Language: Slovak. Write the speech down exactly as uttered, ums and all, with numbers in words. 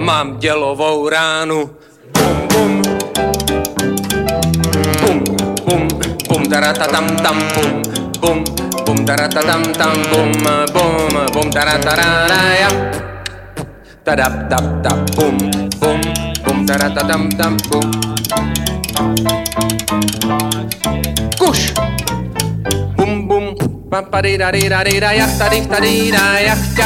mám dělovou ránu. Bum, bum. Bum, bum, bum, taratatam, tam, bum, bum, bum, taratatam, tam, bum, bum, bum, taratarara, tadap, tap, tap, bum, bum, bum, taratatam, tam, bum. Kuš! Bum, bum, pa, pa, di, da, di, da, di, da, jak, ta, di, ta, di, da, jak,